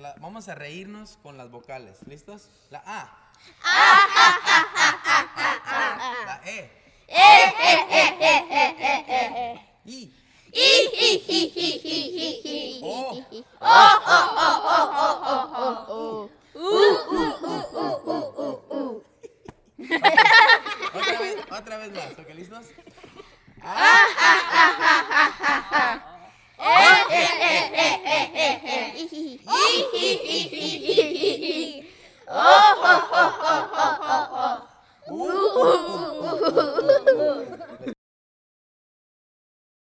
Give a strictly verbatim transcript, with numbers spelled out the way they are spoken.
la, vamos a reírnos con las vocales. ¿Listos? La A. La E. I. O. Otra vez, otra vez más. ¿Ok? ¿Listos? Oh!